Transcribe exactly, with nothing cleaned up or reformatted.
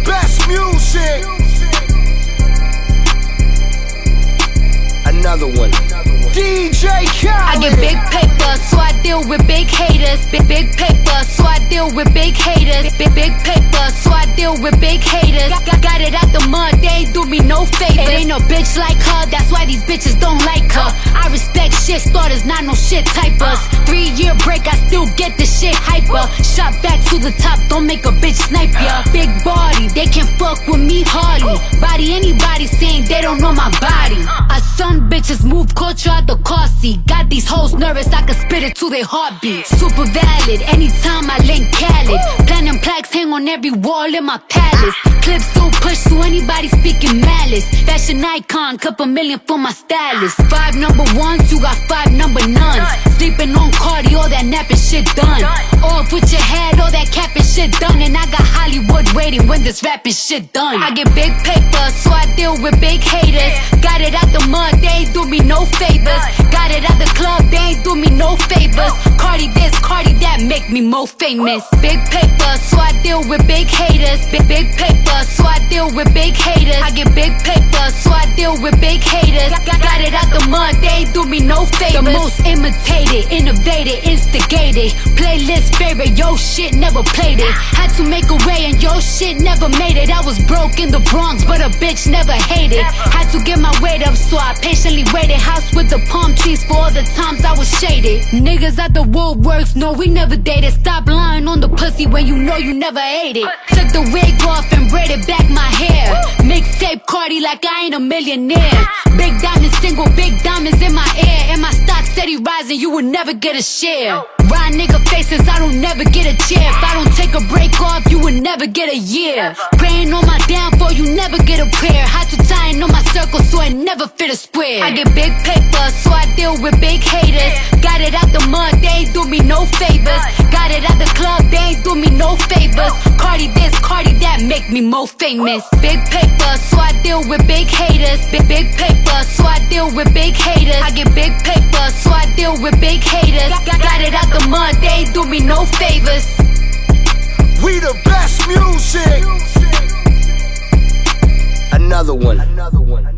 best music. Another one. D J Khaled. I get big paper, so I deal with big haters. Big big paper, so I deal with big haters. Big big paper, so I deal with big haters. Got, got it out the mud, they ain't do me no favors. It ain't no bitch like her, that's why these bitches don't like her. I respect shit starters, not no shit typers. Three year break, I still get the shit hyper. Shot back to the top, don't make a bitch snipe ya. Big body, they can fuck with me hardly. Body anybody saying they don't know my body. I some bitches move culture out the car seat. Got these hoes nervous, I can spit it to their heartbeat. Super valid, anytime I link Khaled. Platinum plaques hang on every wall in my palace. Clips still push to anybody speaking malice. Fashion icon, couple million for my stylist. Five number ones, you got five number nuns. Sleeping on Cardi, all that napping shit done. Off with your head, all that capping shit done. And I got Hollywood waiting when this rapping shit done. I get big paper, so I deal with big haters. Got it out the mud, they ain't do me no favors. Got it out the club, they ain't do me no favors. Cardi this, Cardi that, make me more famous. Big paper, so I deal with big haters. Big big paper, so I deal with big haters. I get big paper, so I deal with big haters. Got, got it out the mud, they ain't do me no favors. The most imitated, innovated, instigated. Playlist favorite, yo shit never played it. Had to make a way and yo shit never made it. I was broke in the Bronx, but a bitch never hated. Had to get my weight up, so I patiently waited. House with the palm trees for all the times I was shaded. Niggas at the woodworks, no we never dated. Stop lying on the pussy when you know you never ate it. Took the wig off and braided back my hair. Mixtape Cardi like I ain't a millionaire. Big diamonds, single big diamonds in my ear. And my stock steady rising, you will never get a share. Ride nigga faces, I don't never get a chair. If I don't take a break off, you will never get a year. Praying on my downfall, you never get a prayer. Had to tie in on my circle so it never fit a square. I get big paper, so I deal with big haters. Got it out the mud, they ain't do me no favors. Got it out the club, they ain't do me no favors. Cardi this, Cardi that, make me more famous. Big paper, so I deal with big haters. Big big paper, so I deal with big haters. I get big paper, so I deal with big haters. Got, got it out the mud, they ain't do me no favors. We the best music. Another one. Another one.